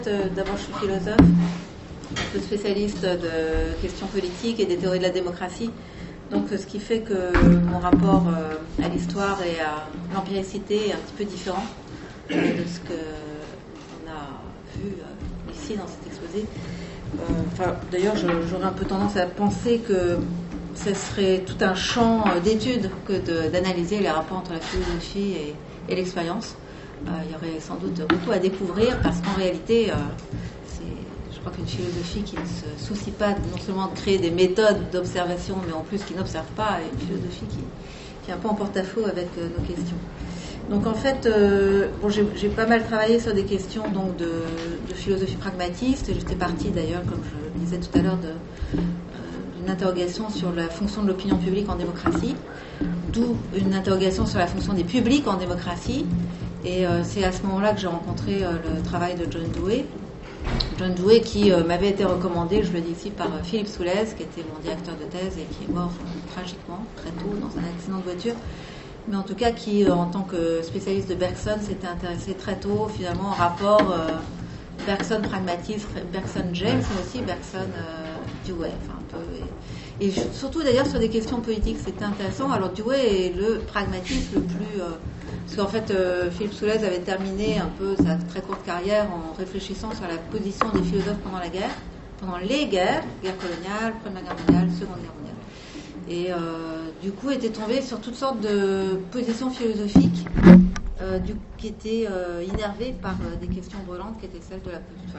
D'abord, je suis philosophe, un peu spécialiste de questions politiques et des théories de la démocratie. Donc, ce qui fait que mon rapport à l'histoire et à l'empiricité est un petit peu différent de ce qu'on a vu ici dans cet exposé. D'ailleurs, j'aurais un peu tendance à penser que ce serait tout un champ d'études que d'analyser les rapports entre la philosophie et l'expérience. Il y aurait sans doute beaucoup à découvrir parce qu'en réalité, je crois qu'une philosophie qui ne se soucie pas non seulement de créer des méthodes d'observation, mais en plus qui n'observe pas, est une philosophie qui est un peu en porte-à-faux avec nos questions. Donc en fait, j'ai pas mal travaillé sur des questions donc, de philosophie pragmatiste, et j'étais partie d'ailleurs, comme je le disais tout à l'heure, d'une interrogation sur la fonction de l'opinion publique en démocratie, d'où une interrogation sur la fonction des publics en démocratie. Et c'est à ce moment-là que j'ai rencontré le travail de John Dewey. John Dewey qui m'avait été recommandé, je le dis ici, par Philippe Soulez, qui était mon directeur de thèse et qui est mort tragiquement, très tôt, dans un accident de voiture. Mais en tout cas, qui, en tant que spécialiste de Bergson, s'était intéressé très tôt, finalement, au rapport Bergson-pragmatisme, Bergson-James, mais aussi Bergson-Dewey, enfin un peu... Et surtout, d'ailleurs, sur des questions politiques, c'était intéressant. Alors, Dewey est le pragmatisme le plus... parce qu'en fait, Philippe Soulez avait terminé un peu sa très courte carrière en réfléchissant sur la position des philosophes pendant la guerre, pendant les guerre coloniale, Première Guerre mondiale, Seconde Guerre mondiale. Et du coup, était tombé sur toutes sortes de positions philosophiques qui étaient innervées par des questions brûlantes qui étaient celles de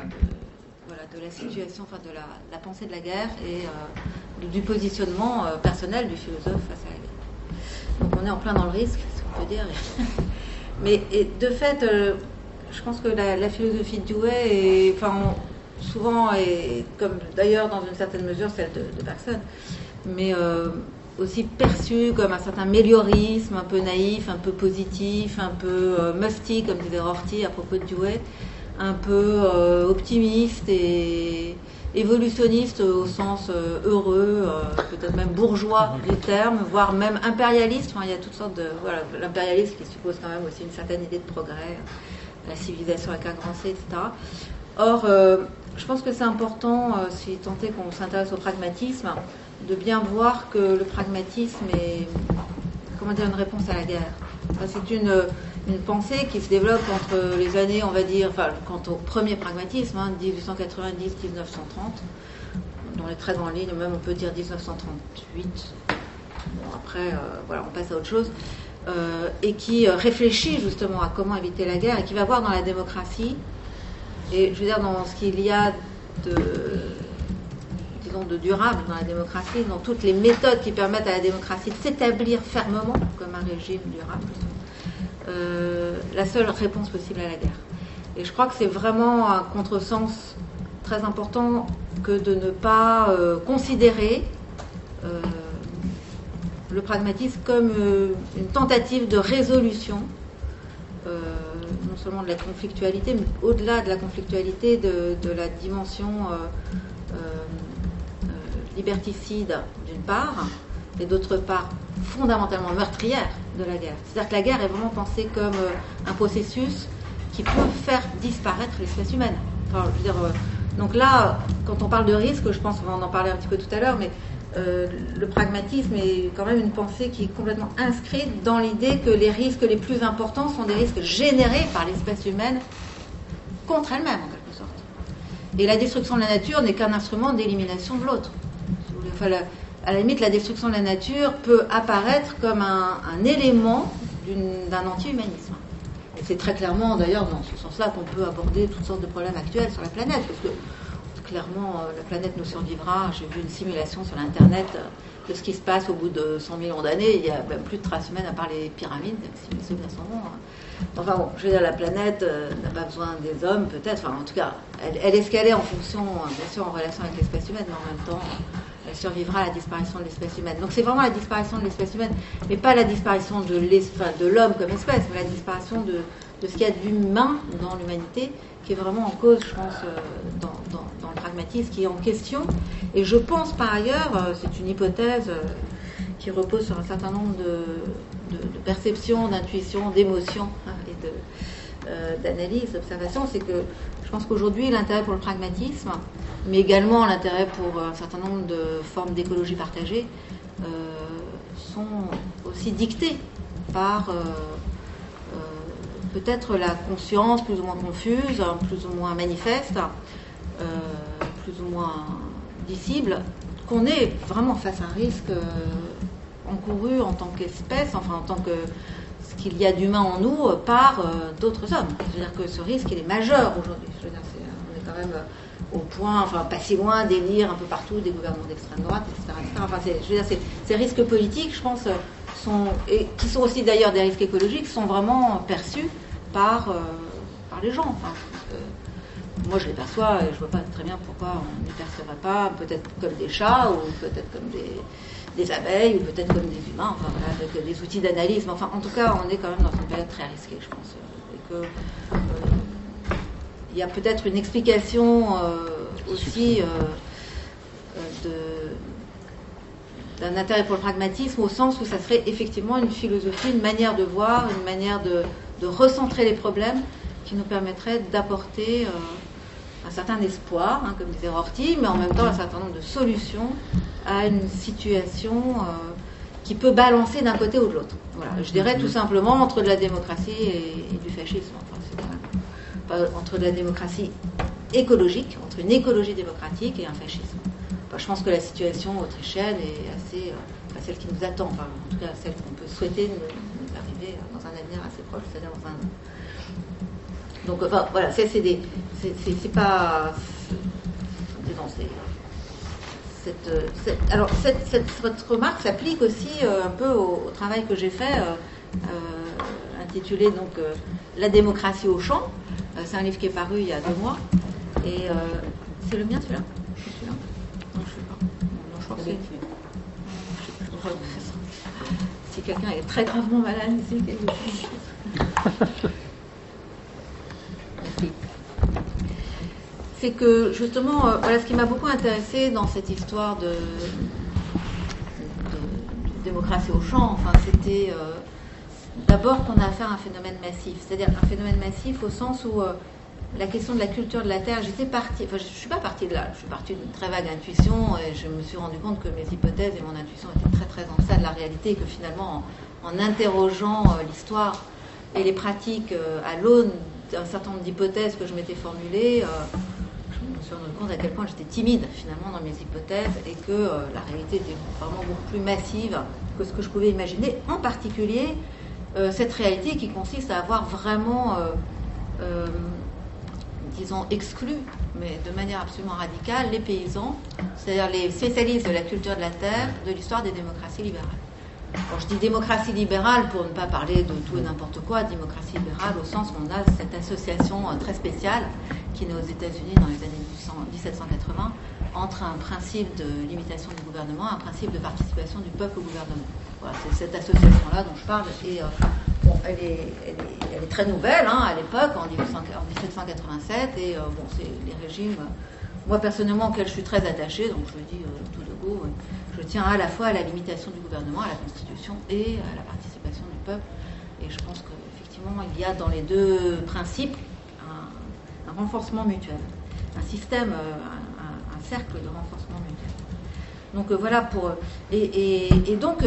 la situation, de la pensée de la guerre et du positionnement personnel du philosophe face à la guerre. Donc on est en plein dans le risque, si on peut dire. Mais de fait, je pense que la philosophie de Dewey est, souvent, et comme d'ailleurs dans une certaine mesure celle de Bergson, mais aussi perçue comme un certain méliorisme, un peu naïf, un peu positif, un peu musty, comme disait Rorty à propos de Dewey, un peu optimiste et évolutionniste au sens heureux, peut-être même bourgeois du terme, voire même impérialiste. Il y a toutes sortes de... Voilà, l'impérialisme qui suppose quand même aussi une certaine idée de progrès, la civilisation avec un grand C, etc. Or, je pense que c'est important, si tant est qu'on s'intéresse au pragmatisme, de bien voir que le pragmatisme est, une réponse à la guerre. C'est une pensée qui se développe entre les années, on va dire, quant au premier pragmatisme, 1890-1930, dans les très grandes lignes, même on peut dire 1938. Bon, après, on passe à autre chose. Et qui réfléchit justement à comment éviter la guerre et qui va voir dans la démocratie, et je veux dire dans ce qu'il y a de durable dans la démocratie, dans toutes les méthodes qui permettent à la démocratie de s'établir fermement comme un régime durable, la seule réponse possible à la guerre. Et je crois que c'est vraiment un contresens très important que de ne pas considérer le pragmatisme comme une tentative de résolution, non seulement de la conflictualité, mais au-delà de la conflictualité, de la dimension liberticide d'une part, et d'autre part fondamentalement meurtrière de la guerre. C'est-à-dire que la guerre est vraiment pensée comme un processus qui peut faire disparaître l'espèce humaine. Donc là, quand on parle de risque, je pense qu'on va en parler un petit peu tout à l'heure, mais le pragmatisme est quand même une pensée qui est complètement inscrite dans l'idée que les risques les plus importants sont des risques générés par l'espèce humaine contre elle-même, en quelque sorte. Et la destruction de la nature n'est qu'un instrument d'élimination de l'autre. À la limite, la destruction de la nature peut apparaître comme un élément d'un anti-humanisme. Et c'est très clairement, d'ailleurs, dans ce sens-là qu'on peut aborder toutes sortes de problèmes actuels sur la planète, parce que clairement, la planète nous survivra. J'ai vu une simulation sur l'Internet de ce qui se passe au bout de 100 millions d'années. Il n'y a même plus de traces humaines à part les pyramides, même si mes souvenirs sont bons. Je veux dire, la planète n'a pas besoin des hommes, peut-être. En tout cas, elle est ce qu'elle est en fonction, bien sûr, en relation avec l'espèce humaine, mais en même temps, elle survivra à la disparition de l'espèce humaine. Donc c'est vraiment la disparition de l'espèce humaine, mais pas la disparition de l'homme comme espèce, mais la disparition de ce qu'il y a d'humain dans l'humanité, qui est vraiment en cause, je pense, dans le pragmatisme, qui est en question. Et je pense par ailleurs, c'est une hypothèse qui repose sur un certain nombre de perceptions, d'intuitions, d'émotions et d'analyse, d'observation, c'est que je pense qu'aujourd'hui, l'intérêt pour le pragmatisme, mais également l'intérêt pour un certain nombre de formes d'écologie partagée, sont aussi dictés par peut-être la conscience plus ou moins confuse, plus ou moins manifeste, plus ou moins dissible, qu'on est vraiment face à un risque encouru en tant qu'espèce, enfin en tant que ce qu'il y a d'humain en nous par d'autres hommes. C'est-à-dire que ce risque, il est majeur aujourd'hui. Je veux dire, on est quand même au point, enfin pas si loin, d'élire un peu partout des gouvernements d'extrême droite, etc. Enfin, je veux dire, ces risques politiques, je pense, et qui sont aussi d'ailleurs des risques écologiques, sont vraiment perçus par les gens. Enfin, moi, je les perçois et je ne vois pas très bien pourquoi on ne les percevrait pas, peut-être comme des chats, ou peut-être comme des abeilles, ou peut-être comme des humains, enfin, voilà, avec des outils d'analyse. Mais enfin, en tout cas, on est quand même dans une période très risquée, je pense. Et que il y a peut-être une explication aussi d'un intérêt pour le pragmatisme, au sens où ça serait effectivement une philosophie, une manière de voir, une manière de recentrer les problèmes qui nous permettrait d'apporter un certain espoir, comme disait Rorty, mais en même temps un certain nombre de solutions à une situation qui peut balancer d'un côté ou de l'autre. Voilà. Je dirais tout simplement entre de la démocratie et du fascisme. Enfin, c'est quand même entre de la démocratie écologique, entre une écologie démocratique et un fascisme. Enfin, je pense que la situation autrichienne est assez, celle qui nous attend, enfin, en tout cas celle qu'on peut souhaiter nous arriver dans un avenir assez proche, c'est-à-dire dans un an. Donc, enfin, voilà, c'est pas. Alors, cette remarque s'applique aussi un peu au travail que j'ai fait, intitulé donc La démocratie au champ. C'est un livre qui est paru il y a 2 mois. Et c'est le mien, celui-là? Celui-là? Non, je ne sais pas. Non, je crois que c'est. Si quelqu'un est très gravement malade ici, quelque chose. C'est que justement, voilà, ce qui m'a beaucoup intéressé dans cette histoire de démocratie au champ, enfin, c'était d'abord qu'on a affaire à un phénomène massif, c'est-à-dire un phénomène massif au sens où la question de la culture de la terre, je suis pas partie de là, je suis partie d'une très vague intuition et je me suis rendu compte que mes hypothèses et mon intuition étaient très très en deçà de la réalité et que finalement, en interrogeant l'histoire et les pratiques à l'aune d'un certain nombre d'hypothèses que je m'étais formulées, je me suis rendu compte à quel point j'étais timide finalement dans mes hypothèses et que la réalité était vraiment beaucoup plus massive que ce que je pouvais imaginer, en particulier cette réalité qui consiste à avoir vraiment, disons, exclu, mais de manière absolument radicale, les paysans, c'est-à-dire les spécialistes de la culture de la terre, de l'histoire des démocraties libérales. Bon, je dis démocratie libérale pour ne pas parler de tout et n'importe quoi, démocratie libérale au sens où on a cette association très spéciale qui est née aux États-Unis dans les années 1780 entre un principe de limitation du gouvernement et un principe de participation du peuple au gouvernement. Voilà, c'est cette association-là dont je parle et bon, elle est très nouvelle à l'époque, en 1787 et bon, c'est les régimes, moi personnellement auxquels je suis très attachée, donc je le dis tout de go, je tiens à la fois à la limitation du gouvernement, à la Constitution et à la participation du peuple. Et je pense qu'effectivement, il y a dans les deux principes un renforcement mutuel, un système, un cercle de renforcement mutuel. Donc voilà pour... Et donc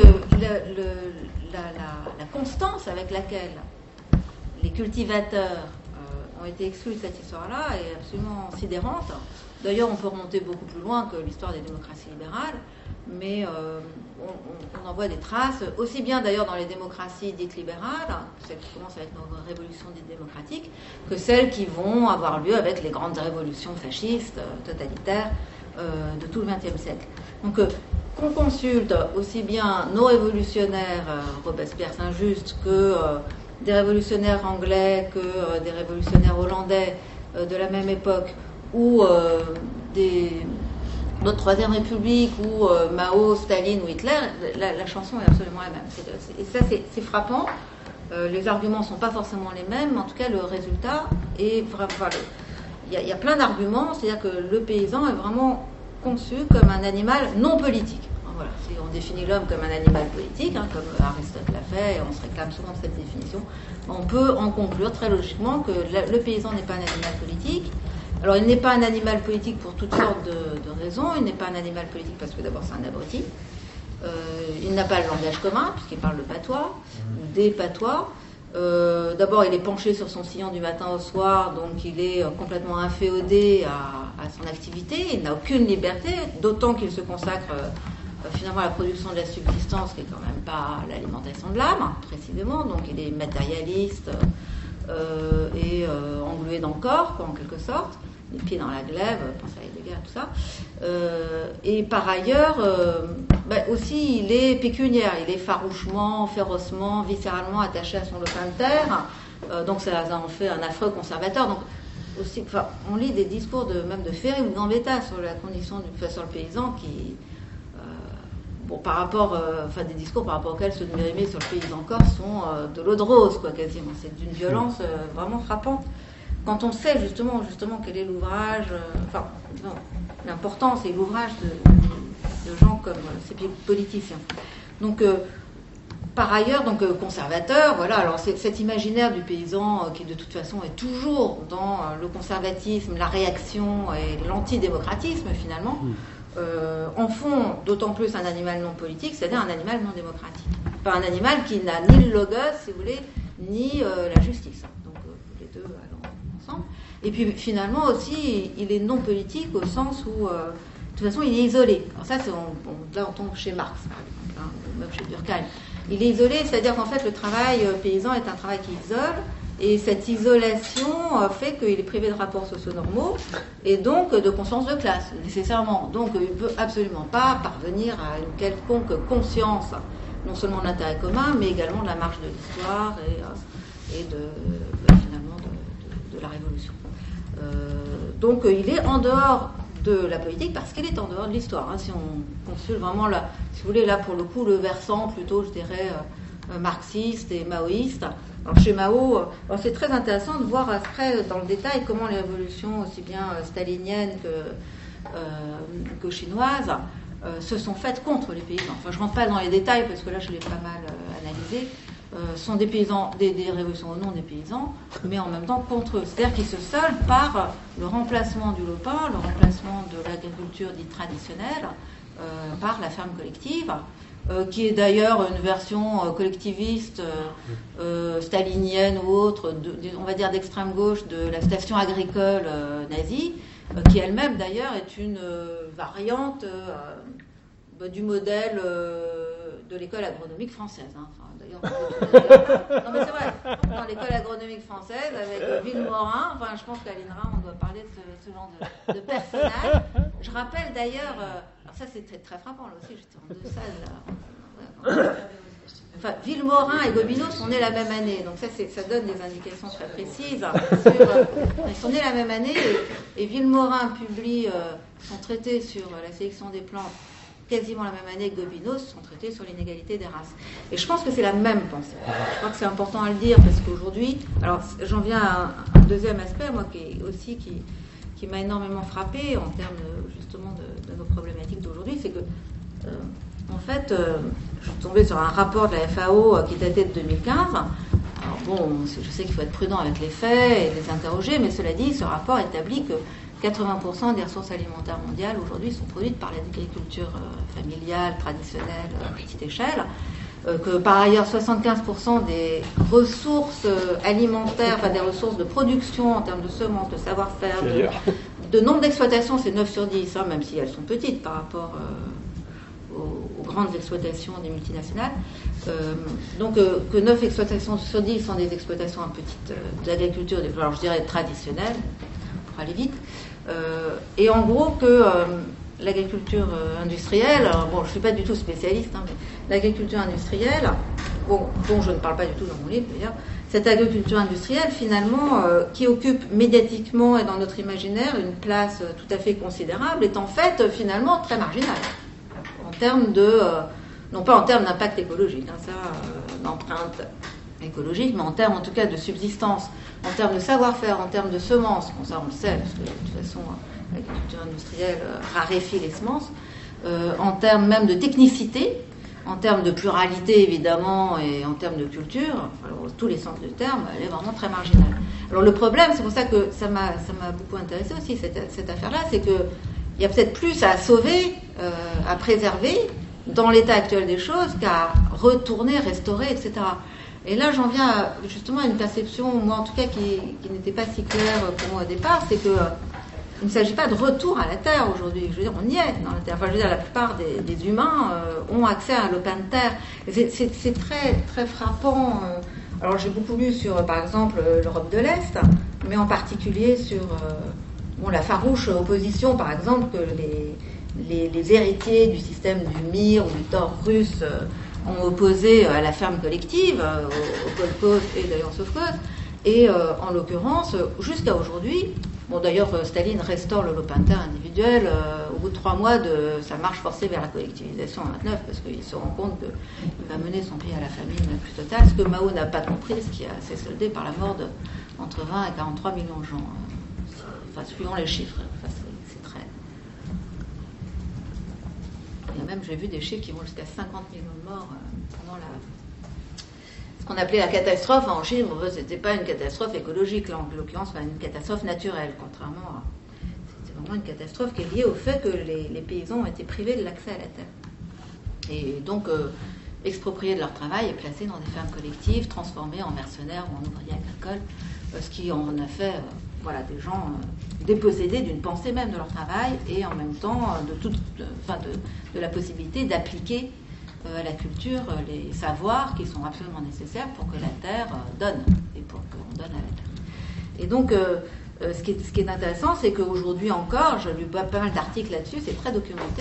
la constance avec laquelle les cultivateurs ont été exclus de cette histoire-là est absolument sidérante. D'ailleurs, on peut remonter beaucoup plus loin que l'histoire des démocraties libérales, mais on en voit des traces, aussi bien d'ailleurs dans les démocraties dites libérales, celles qui commencent avec nos révolutions dites démocratiques, que celles qui vont avoir lieu avec les grandes révolutions fascistes, totalitaires de tout le XXe siècle. Donc, qu'on consulte aussi bien nos révolutionnaires, Robespierre, Saint-Just, que des révolutionnaires anglais, que des révolutionnaires hollandais de la même époque, ou notre Troisième République, ou Mao, Staline ou Hitler, la chanson est absolument la même. Et ça, c'est frappant. Les arguments ne sont pas forcément les mêmes, mais en tout cas, le résultat est vraiment... Il y a plein d'arguments, c'est-à-dire que le paysan est vraiment conçu comme un animal non politique. Voilà, on définit l'homme comme un animal politique, comme Aristote l'a fait, et on se réclame souvent de cette définition. On peut en conclure très logiquement que le paysan n'est pas un animal politique, Alors, il n'est pas un animal politique pour toutes sortes de raisons. Il n'est pas un animal politique parce que d'abord, c'est un abruti. Il n'a pas le langage commun, puisqu'il parle de patois, des patois. D'abord, il est penché sur son sillon du matin au soir, donc il est complètement inféodé à son activité. Il n'a aucune liberté, d'autant qu'il se consacre finalement à la production de la subsistance, qui est quand même pas l'alimentation de l'âme, précisément. Donc, il est matérialiste et englué dans le corps, quoi, en quelque sorte. Les pieds dans la glaive, pense à Heidegger, tout ça. Et par ailleurs, aussi, il est pécuniaire, il est farouchement, férocement, viscéralement attaché à son lopin de terre. Donc ça en fait un affreux conservateur. Donc aussi, on lit des discours même de Ferry ou de Gambetta sur la condition sur le paysan qui, par rapport, des discours par rapport auxquels ceux de Mérimée sur le paysan corse sont de l'eau de rose, quoi, quasiment. C'est d'une violence vraiment frappante. Quand on sait justement quel est l'ouvrage, l'importance et l'ouvrage de gens comme ces politiciens. Donc, par ailleurs, conservateur, voilà. Alors, cet imaginaire du paysan qui de toute façon est toujours dans le conservatisme, la réaction et l'antidémocratisme finalement, en font d'autant plus un animal non politique, c'est-à-dire un animal non démocratique. Pas un animal qui n'a ni le logos, si vous voulez, ni la justice. Donc, les deux ensemble. Et puis finalement aussi, il est non politique au sens où, de toute façon, il est isolé. Alors ça, là on tombe chez Marx, par exemple, ou même chez Durkheim. Il est isolé, c'est-à-dire qu'en fait, le travail paysan est un travail qui isole, et cette isolation fait qu'il est privé de rapports socio-normaux, et donc de conscience de classe, nécessairement. Donc il ne peut absolument pas parvenir à une quelconque conscience, non seulement de l'intérêt commun, mais également de la marche de l'histoire et finalement de la Révolution. Donc il est en dehors de la politique parce qu'il est en dehors de l'histoire. Si on consulte vraiment, si vous voulez, là pour le coup, le versant plutôt, je dirais, marxiste et maoïste. Alors chez Mao, c'est très intéressant de voir après dans le détail comment les révolutions, aussi bien staliniennes que chinoises, se sont faites contre les paysans. Enfin, je ne rentre pas dans les détails parce que là je l'ai pas mal analysé. Sont des paysans, des révolutions au nom des paysans, mais en même temps contre eux. C'est-à-dire qu'ils se soldent par le remplacement du lopin, le remplacement de l'agriculture dite traditionnelle par la ferme collective, qui est d'ailleurs une version collectiviste, stalinienne ou autre, on va dire d'extrême gauche de la station agricole nazie, qui elle-même d'ailleurs est une variante du modèle de l'école agronomique française. D'ailleurs, non mais c'est vrai, dans l'école agronomique française, avec Villemorin, je pense qu'à l'INRA, on doit parler de ce genre de personnage. Je rappelle d'ailleurs, alors ça c'est très, très frappant, là aussi, j'étais en deux salles. Villemorin et Gobineau sont nés la même année, donc ça donne des indications très précises. Ils sont nés la même année, et Villemorin publie son traité sur la sélection des plantes quasiment la même année que Gobineau, son traité sur l'inégalité des races. Et je pense que c'est la même pensée. Je crois que c'est important à le dire, parce qu'aujourd'hui, alors j'en viens à un deuxième aspect, moi, qui m'a énormément frappé en termes justement de nos problématiques d'aujourd'hui, c'est que en fait, je suis tombée sur un rapport de la FAO qui datait de 2015. Alors je sais qu'il faut être prudent avec les faits et les interroger, mais cela dit, ce rapport établit que 80% des ressources alimentaires mondiales aujourd'hui sont produites par l'agriculture familiale, traditionnelle, à petite échelle, que par ailleurs 75% des ressources alimentaires, des ressources de production en termes de semences, de savoir-faire, de nombre d'exploitations, c'est 9 sur 10, même si elles sont petites par rapport aux grandes exploitations des multinationales. Donc que 9 exploitations sur 10 sont des exploitations en petite d'agriculture, alors je dirais traditionnelle, pour aller vite. Et en gros que l'agriculture industrielle, je ne suis pas du tout spécialiste, mais l'agriculture industrielle, dont je ne parle pas du tout dans mon livre d'ailleurs, cette agriculture industrielle finalement qui occupe médiatiquement et dans notre imaginaire une place tout à fait considérable, est en fait finalement très marginale en termes non pas en termes d'impact écologique, d'empreinte écologique, mais en termes en tout cas de subsistance, en termes de savoir-faire, en termes de semences, ça on le sait, parce que de toute façon l'agriculture industrielle raréfie les semences, en termes même de technicité, en termes de pluralité évidemment, et en termes de culture, tous les sens du terme, elle est vraiment très marginale. Alors le problème, c'est pour ça que ça m'a beaucoup intéressé aussi, cette affaire-là, c'est qu'il y a peut-être plus à sauver, à préserver, dans l'état actuel des choses, qu'à retourner, restaurer, etc. Et là, j'en viens justement à une perception, moi en tout cas, qui n'était pas si claire pour moi au départ, c'est que il ne s'agit pas de retour à la Terre aujourd'hui. Je veux dire, on y est dans la Terre. Enfin, je veux dire, la plupart des humains ont accès à un lopin de terre. C'est très, très frappant. Alors, j'ai beaucoup lu sur, par exemple, l'Europe de l'Est, mais en particulier sur la farouche opposition, par exemple, que les héritiers du système du Mir ou du Tor russe ont opposé à la ferme collective, au kolkhoz et d'ailleurs au sovkhoz. Et en l'occurrence, jusqu'à aujourd'hui, bon, d'ailleurs, Staline restaure le lopin de terre individuel au bout de 3 mois de sa marche forcée vers la collectivisation en 1929, parce qu'il se rend compte qu'il va mener son pays à la famine la plus totale, ce que Mao n'a pas compris, ce qui s'est soldé par la mort entre 20 et 43 millions de gens, enfin, suivant les chiffres. Enfin, c'est très... Il y a même, j'ai vu des chiffres qui vont jusqu'à 50 millions de morts pendant ce qu'on appelait la catastrophe en Chine. Bon, c'était pas une catastrophe écologique, là, en l'occurrence, c'est une catastrophe naturelle, contrairement à... C'est vraiment une catastrophe qui est liée au fait que les paysans ont été privés de l'accès à la terre. Et donc, expropriés de leur travail et placés dans des fermes collectives, transformés en mercenaires ou en ouvriers agricoles, ce qui en a fait des gens dépossédés d'une pensée même de leur travail et en même temps de la possibilité d'appliquer à la culture les savoirs qui sont absolument nécessaires pour que la terre donne et pour qu'on donne à la terre. Et donc, ce qui est intéressant, c'est qu'aujourd'hui encore, j'ai lu pas mal d'articles là-dessus, c'est très documenté,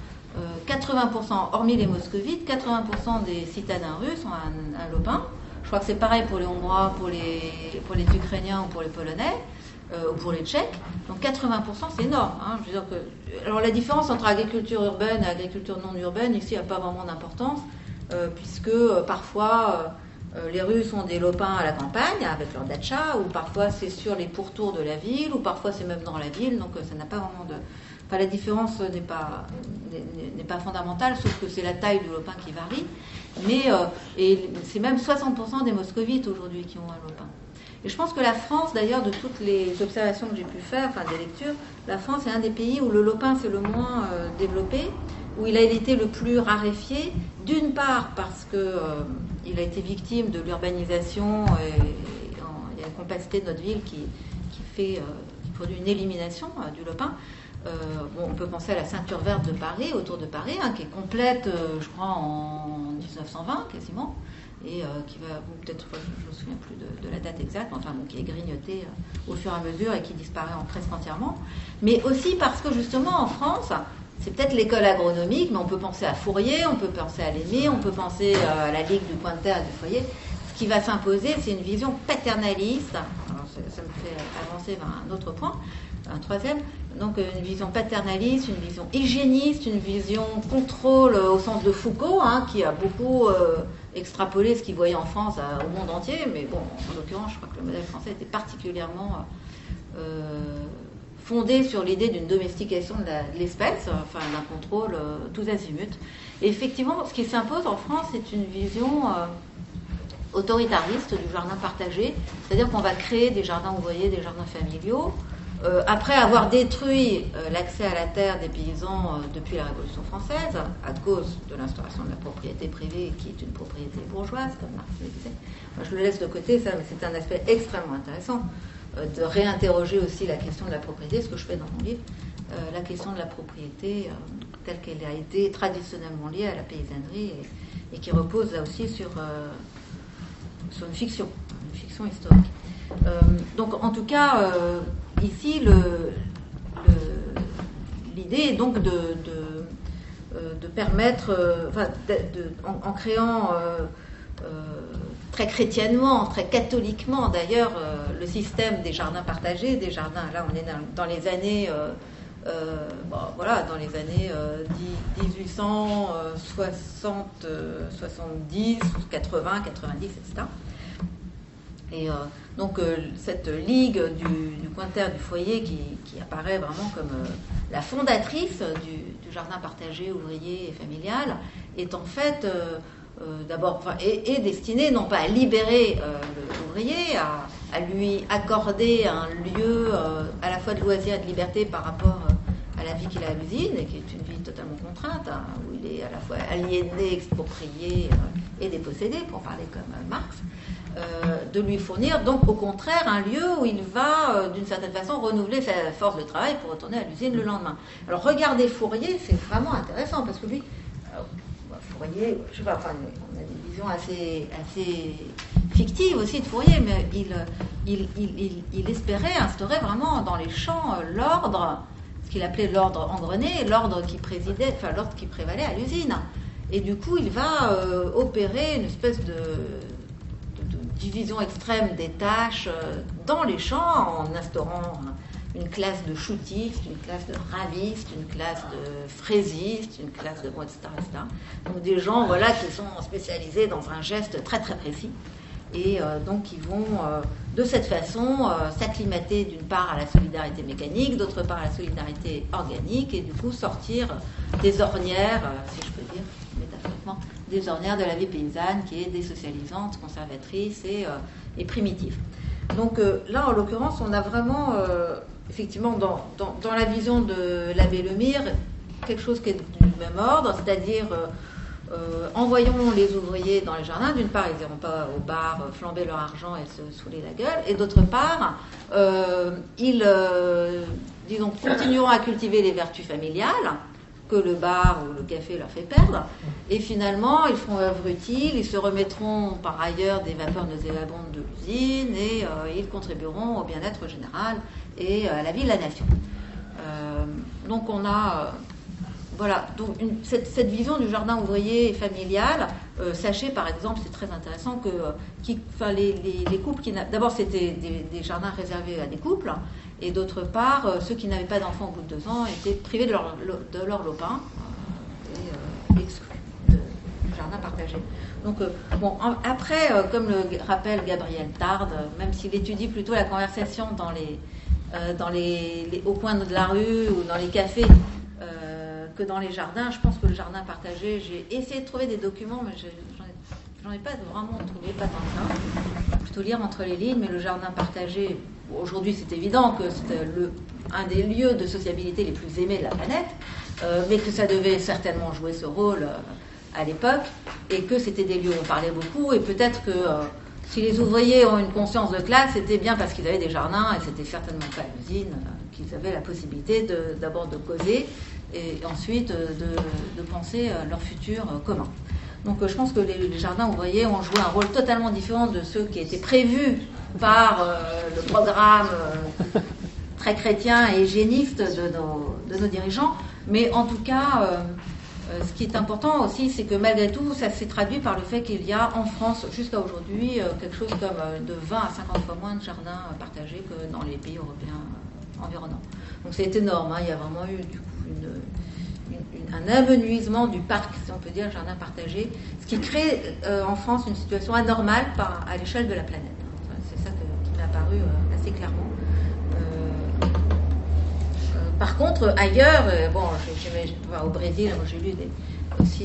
80%, hormis les moscovites, 80% des citadins russes ont un lopin. Je crois que c'est pareil pour les Hongrois, pour les Ukrainiens ou pour les Polonais, ou pour les Tchèques. Donc 80%, c'est énorme. Hein. Je veux dire que, alors la différence entre agriculture urbaine et agriculture non urbaine, ici, il n'y a pas vraiment d'importance, puisque parfois les Russes ont des lopins à la campagne avec leur datcha, ou parfois c'est sur les pourtours de la ville, ou parfois c'est même dans la ville, donc ça n'a pas vraiment de... Enfin, la différence n'est pas fondamentale, sauf que c'est la taille du lopin qui varie. Mais et c'est même 60% des moscovites aujourd'hui qui ont un lopin. Et je pense que la France, d'ailleurs, de toutes les observations que j'ai pu faire, enfin des lectures, la France est un des pays où le lopin c'est le moins développé, où il a été le plus raréfié, d'une part parce que il a été victime de l'urbanisation et il y a une compacité de notre ville qui produit une élimination du lopin. On peut penser à la ceinture verte de Paris, autour de Paris, qui est complète, je crois, en 1920 quasiment, et qui va, peut-être, je ne me souviens plus de la date exacte, enfin, qui est grignotée au fur et à mesure et qui disparaît presque entièrement. Mais aussi parce que justement en France, c'est peut-être l'école agronomique, mais on peut penser à Fourier, on peut penser à Lémy, on peut penser à la Ligue du coin de terre et du foyer. Ce qui va s'imposer, c'est une vision paternaliste. Alors, ça me fait avancer vers un autre point, un troisième. Donc une vision paternaliste, une vision hygiéniste, une vision contrôle au sens de Foucault, qui a beaucoup extrapolé ce qu'il voyait en France au monde entier. Mais bon, en l'occurrence, je crois que le modèle français était particulièrement fondé sur l'idée d'une domestication de l'espèce, enfin d'un contrôle tous azimuts. Et effectivement, ce qui s'impose en France, c'est une vision autoritariste du jardin partagé, c'est-à-dire qu'on va créer des jardins ouvriers, des jardins familiaux, après avoir détruit l'accès à la terre des paysans depuis la Révolution française, à cause de l'instauration de la propriété privée, qui est une propriété bourgeoise, comme Marx le disait. Moi, je le laisse de côté, ça, mais c'est un aspect extrêmement intéressant de réinterroger aussi la question de la propriété, ce que je fais dans mon livre, la question de la propriété telle qu'elle a été traditionnellement liée à la paysannerie et qui repose là aussi sur une fiction historique. Donc, en tout cas, ici, l'idée est donc de permettre, en créant très chrétiennement, très catholiquement d'ailleurs, le système des jardins partagés, des jardins. Là, on est dans les années, dans les années 1860, 70, 80, 90, etc. Et donc cette ligue du coin de terre du foyer qui apparaît vraiment comme la fondatrice du jardin partagé ouvrier et familial est en fait d'abord est destinée non pas à libérer l'ouvrier, à lui accorder un lieu à la fois de loisir et de liberté par rapport à la vie qu'il a à l'usine, et qui est une vie totalement contrainte, où il est à la fois aliéné, exproprié et dépossédé, pour parler comme Marx, de lui fournir donc au contraire un lieu où il va d'une certaine façon renouveler sa force de travail pour retourner à l'usine le lendemain. Alors regardez Fourier, c'est vraiment intéressant parce que lui, Fourier, je sais pas, enfin, on a des visions assez fictives aussi de Fourier, mais il espérait instaurer vraiment dans les champs l'ordre, ce qu'il appelait l'ordre engrené, l'ordre qui présidait, enfin l'ordre qui prévalait à l'usine. Et du coup, il va opérer une espèce de division extrême des tâches dans les champs en instaurant une classe de shootistes, une classe de ravistes, une classe de fraisistes, une classe de etc., etc. Donc des gens qui sont spécialisés dans un geste très très précis et donc qui vont de cette façon s'acclimater d'une part à la solidarité mécanique, d'autre part à la solidarité organique et du coup sortir des ornières, si je peux dire métaphoriquement, des ornières de la vie paysanne qui est désocialisante, conservatrice et primitive. Donc là, en l'occurrence, on a vraiment, effectivement, dans la vision de l'abbé Lemire, quelque chose qui est du même ordre, c'est-à-dire envoyons les ouvriers dans les jardins. D'une part, ils n'iront pas au bar flamber leur argent et se saouler la gueule, et d'autre part, ils continueront à cultiver les vertus familiales que le bar ou le café leur fait perdre, et finalement ils feront œuvre utile, ils se remettront par ailleurs des vapeurs nauséabondes de l'usine et ils contribueront au bien-être général et à la vie de la nation. Donc on a donc cette vision du jardin ouvrier et familial. Sachez par exemple, c'est très intéressant que les couples d'abord c'était des jardins réservés à des couples, et d'autre part, ceux qui n'avaient pas d'enfants au bout de 2 ans étaient privés de leur lopin et exclus du jardin partagé. Donc, après, comme le rappelle Gabriel Tarde, même s'il étudie plutôt la conversation au coin de la rue ou dans les cafés que dans les jardins, je pense que le jardin partagé, j'ai essayé de trouver des documents, mais j'en ai pas vraiment trouvé, pas tant que ça. Plutôt lire entre les lignes, mais le jardin partagé, aujourd'hui c'est évident que c'était un des lieux de sociabilité les plus aimés de la planète, mais que ça devait certainement jouer ce rôle à l'époque, et que c'était des lieux où on parlait beaucoup, et peut-être que si les ouvriers ont une conscience de classe, c'était bien parce qu'ils avaient des jardins, et c'était certainement pas à l'usine, qu'ils avaient la possibilité d'abord de causer, et ensuite de penser leur futur commun. Donc je pense que les jardins ouvriers ont joué un rôle totalement différent de ceux qui étaient prévus par le programme très chrétien et hygiéniste de nos dirigeants. Mais en tout cas, ce qui est important aussi, c'est que malgré tout, ça s'est traduit par le fait qu'il y a en France, jusqu'à aujourd'hui, quelque chose comme de 20 à 50 fois moins de jardins partagés que dans les pays européens environnants. Donc c'est énorme, il y a vraiment eu du coup un amenuisement du parc, si on peut dire, jardin partagé, ce qui crée en France une situation anormale à l'échelle de la planète. C'est ça qui m'est apparu assez clairement. Par contre, ailleurs, au Brésil, j'ai lu aussi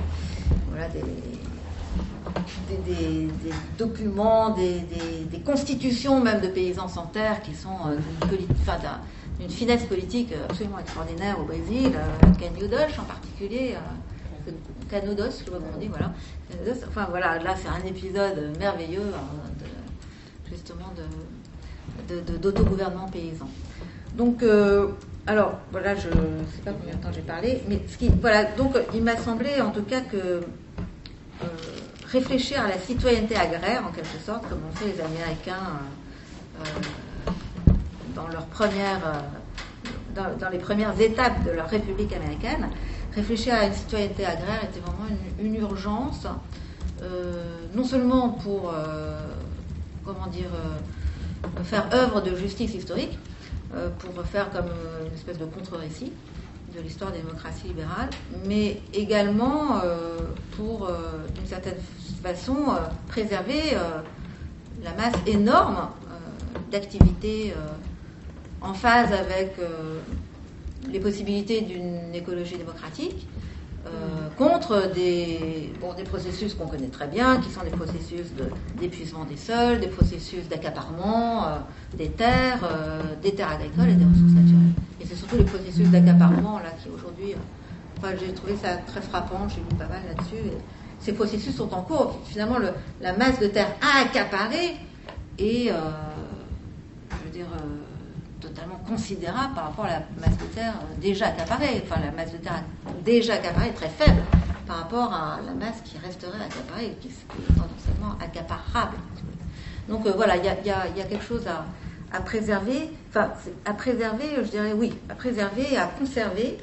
des documents, des constitutions même de paysans sans terre qui sont d'une finesse politique absolument extraordinaire au Brésil, Canudos en particulier, Canudos, je sais pas comment on dit, voilà. Canudos, enfin voilà, là c'est un épisode merveilleux justement d'autogouvernement paysan. Donc alors voilà, je ne sais pas combien de temps j'ai parlé, mais donc il m'a semblé en tout cas que réfléchir à la citoyenneté agraire en quelque sorte, comme ont fait les Américains dans les premières étapes de leur République américaine, réfléchir à une citoyenneté agraire était vraiment une urgence, non seulement pour faire œuvre de justice historique, pour faire comme une espèce de contre-récit de l'histoire de la démocratie libérale, mais également pour, d'une certaine façon, préserver la masse énorme d'activités en phase avec les possibilités d'une écologie démocratique, contre des processus qu'on connaît très bien, qui sont des processus d'épuisement des sols, des processus d'accaparement des terres agricoles et des ressources naturelles. Et c'est surtout les processus d'accaparement là qui aujourd'hui, j'ai trouvé ça très frappant, j'ai lu pas mal là-dessus. Et ces processus sont en cours. Finalement, la masse de terre à accaparer est, totalement considérable par rapport à la masse de terre déjà accaparée. Enfin, la masse de terre déjà accaparée est très faible par rapport à la masse qui resterait accaparée, qui est potentiellement accaparable. Donc voilà, il y a quelque chose à préserver. Enfin, à préserver, je dirais oui, à préserver et à conserver.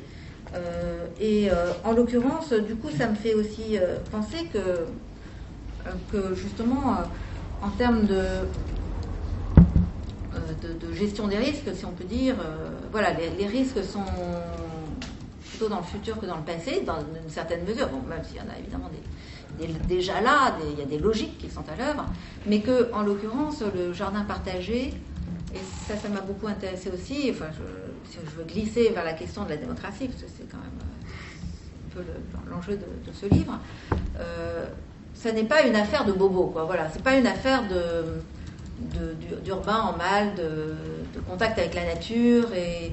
En l'occurrence, du coup, ça me fait aussi penser que justement, en termes de gestion des risques, si on peut dire, voilà, les risques sont plutôt dans le futur que dans le passé, dans une certaine mesure, bon, même s'il y en a évidemment déjà là, il y a des logiques qui sont à l'œuvre, mais que, en l'occurrence, le jardin partagé, et ça m'a beaucoup intéressé aussi, enfin, si je veux glisser vers la question de la démocratie, parce que c'est quand même un peu l'enjeu de ce livre, ça n'est pas une affaire de bobo, quoi, voilà, c'est pas une affaire d'urbain en mal, de contact avec la nature et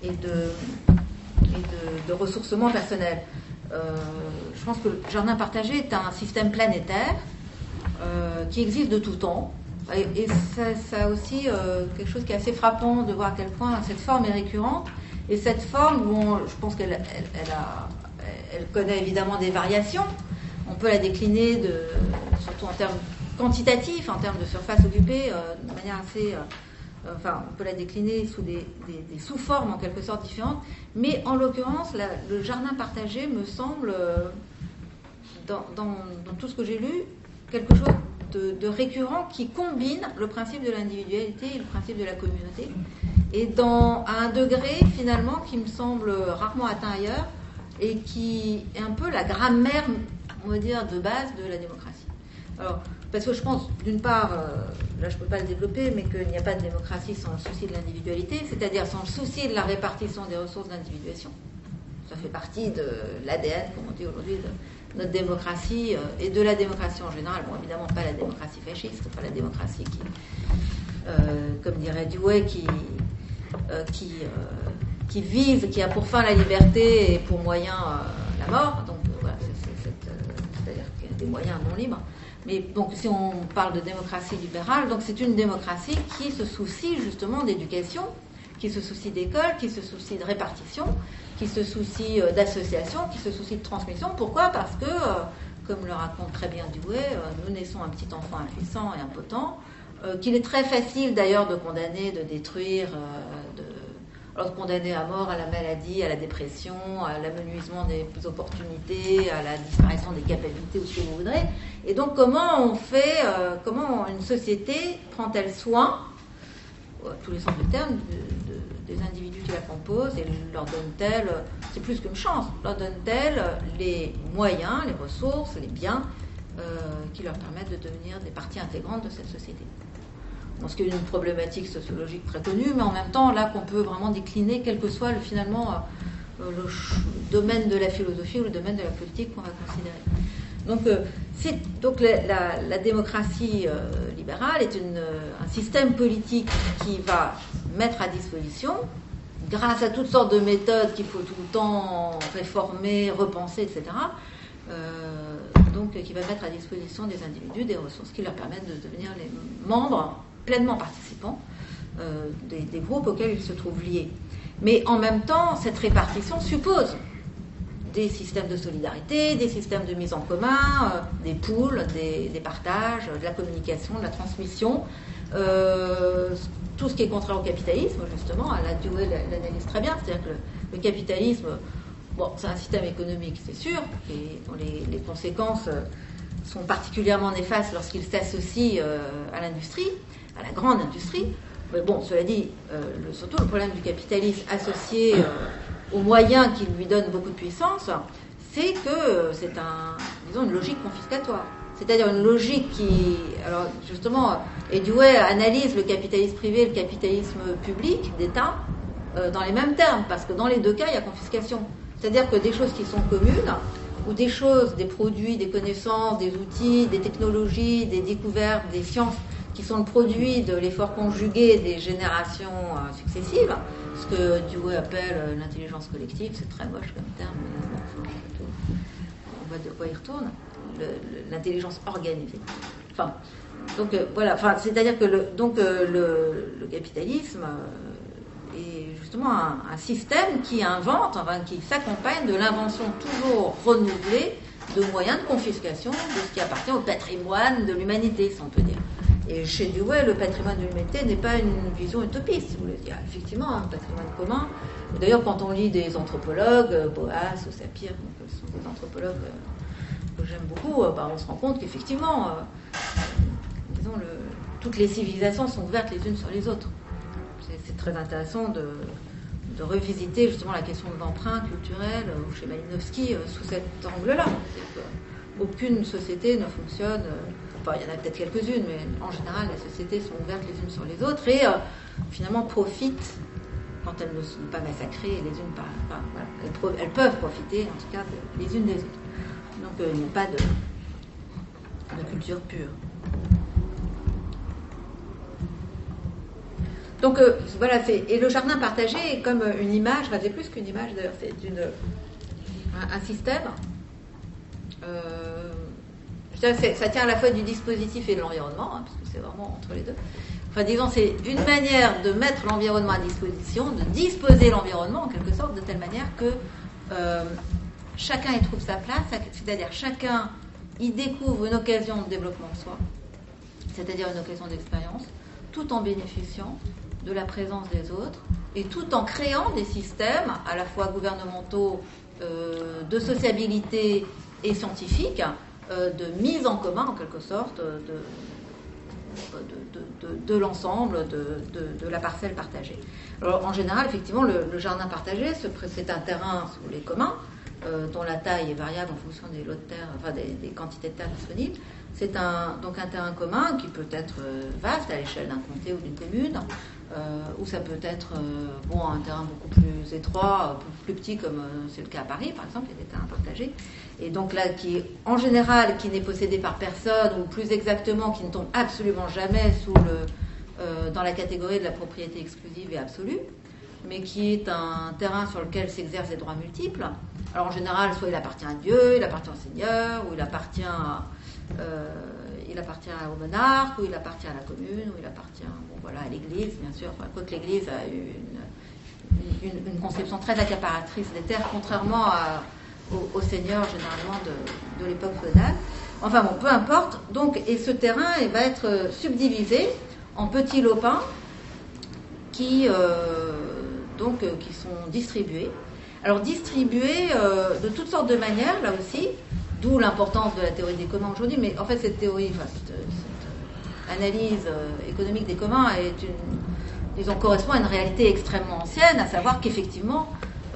de ressourcement personnel. Je pense que le jardin partagé est un système planétaire qui existe de tout temps. Et ça a aussi quelque chose qui est assez frappant de voir à quel point cette forme est récurrente. Et cette forme, bon, je pense qu'elle connaît évidemment des variations. On peut la décliner surtout en termes quantitatifs, en termes de surface occupée, de manière assez... on peut la décliner sous des sous-formes en quelque sorte différentes. Mais en l'occurrence, le jardin partagé me semble, dans tout ce que j'ai lu, quelque chose de récurrent qui combine le principe de l'individualité et le principe de la communauté, et à un degré finalement qui me semble rarement atteint ailleurs, et qui est un peu la grammaire, on va dire, de base de la démocratie. Alors, parce que je pense, d'une part, là je ne peux pas le développer, mais qu'il n'y a pas de démocratie sans le souci de l'individualité, c'est-à-dire sans le souci de la répartition des ressources d'individuation. Ça fait partie de l'ADN, comme on dit aujourd'hui, de notre démocratie et de la démocratie en général. Bon, évidemment pas la démocratie fasciste, pas la démocratie qui, comme dirait Dewey, qui vise, qui a pour fin la liberté et pour moyen la mort. Donc voilà, c'est-à-dire qu'il y a des moyens non libres. Mais donc, si on parle de démocratie libérale, donc c'est une démocratie qui se soucie justement d'éducation, qui se soucie d'école, qui se soucie de répartition, qui se soucie d'association, qui se soucie de transmission. Pourquoi ? Parce que, comme le raconte très bien Dewey, nous naissons un petit enfant impuissant et impotent, qu'il est très facile d'ailleurs de condamner, de détruire, de condamner à mort, à la maladie, à la dépression, à l'amenuisement des opportunités, à la disparition des capacités, ou ce que vous voudrez. Et donc, comment une société prend-elle soin, tous les sens du terme, des individus qui la composent, et leur donne-t-elle, c'est plus qu'une chance, leur donne-t-elle les moyens, les ressources, les biens qui leur permettent de devenir des parties intégrantes de cette société. Bon, ce qui est une problématique sociologique très connue, mais en même temps, là, qu'on peut vraiment décliner, quel que soit le domaine de la philosophie ou le domaine de la politique qu'on va considérer. Donc, la démocratie libérale est un système politique qui va mettre à disposition, grâce à toutes sortes de méthodes qu'il faut tout le temps réformer, repenser, etc., donc qui va mettre à disposition des individus des ressources qui leur permettent de devenir les membres pleinement participants des groupes auxquels ils se trouvent liés. Mais en même temps, cette répartition suppose des systèmes de solidarité, des systèmes de mise en commun, des pools, des partages, de la communication, de la transmission, tout ce qui est contraire au capitalisme, justement. La Dewey l'analyse très bien, c'est-à-dire que le capitalisme, bon, c'est un système économique, c'est sûr, et dont les conséquences sont particulièrement néfastes lorsqu'il s'associe à l'industrie, à la grande industrie. Mais bon, cela dit, surtout le problème du capitalisme associé aux moyens qui lui donnent beaucoup de puissance, c'est que c'est une logique confiscatoire. C'est-à-dire une logique qui... Alors justement, Dewey analyse le capitalisme privé et le capitalisme public d'État dans les mêmes termes, parce que dans les deux cas, il y a confiscation. C'est-à-dire que des choses qui sont communes, ou des choses, des produits, des connaissanmes, des outils, des technologies, des découvertes, des sciences, qui sont le produit de l'effort conjugué des générations successives, ce que Dewey appelle l'intelligence collective, c'est très moche comme terme, mais on voit de quoi il retourne, l'intelligence organisée. Enfin, donc voilà, enfin, c'est-à-dire que le capitalisme est justement un système qui invente, enfin, qui s'accompagne de l'invention toujours renouvelée de moyens de confiscation de ce qui appartient au patrimoine de l'humanité, si on peut dire. Et chez Dewey, le patrimoine de l'humanité n'est pas une vision utopiste, si vous voulez dire. Effectivement, un patrimoine commun. D'ailleurs, quand on lit des anthropologues, Boas ou Sapir, donc, ce sont des anthropologues que j'aime beaucoup, on se rend compte qu'effectivement, disons, toutes les civilisations sont ouvertes les unes sur les autres. C'est très intéressant de revisiter justement la question de l'emprunt culturel chez Malinowski sous cet angle-là. Aucune société ne fonctionne, enfin il y en a peut-être quelques-unes, mais en général les sociétés sont ouvertes les unes sur les autres et finalement profitent, quand elles ne sont pas massacrées les unes par... Enfin, voilà, elles peuvent profiter en tout cas les unes des autres. Donc il n'y a pas de culture pure. Donc voilà, et le jardin partagé est comme une image, enfin c'est plus qu'une image d'ailleurs, c'est un système. Ça tient à la fois du dispositif et de l'environnement, parce que c'est vraiment entre les deux. Enfin disons, c'est une manière de mettre l'environnement à disposition, de disposer l'environnement en quelque sorte de telle manière que chacun y trouve sa place, c'est-à-dire chacun y découvre une occasion de développement de soi, c'est-à-dire une occasion d'expérience, tout en bénéficiant de la présence des autres et tout en créant des systèmes à la fois gouvernementaux, de sociabilité et scientifiques, de mise en commun en quelque sorte de l'ensemble de la parcelle partagée. Alors en général, effectivement, le jardin partagé, c'est un terrain, si vous voulez, commun, dont la taille est variable en fonction des lots de terre, enfin des quantités de terre disponibles. C'est donc un terrain commun qui peut être vaste à l'échelle d'un comté ou d'une commune, ou ça peut être un terrain beaucoup plus étroit, plus petit, comme c'est le cas à Paris, par exemple, il y a des terrains partagés. Et donc là, en général, qui n'est possédé par personne, ou plus exactement, qui ne tombe absolument jamais dans la catégorie de la propriété exclusive et absolue, mais qui est un terrain sur lequel s'exercent des droits multiples. Alors en général, soit il appartient à Dieu, il appartient au Seigneur, ou il appartient au monarque, ou il appartient à la commune, ou il appartient à l'Église, bien sûr. Quoique l'Église a eu une conception très accaparatrice des terres, contrairement au Seigneur généralement de l'époque féodale. Enfin bon, peu importe. Donc, et ce terrain va être subdivisé en petits lopins qui sont distribués. Alors distribués de toutes sortes de manières, là aussi, d'où l'importance de la théorie des communs aujourd'hui. Mais en fait, cette théorie, cette analyse économique des communs correspond à une réalité extrêmement ancienne, à savoir qu'effectivement,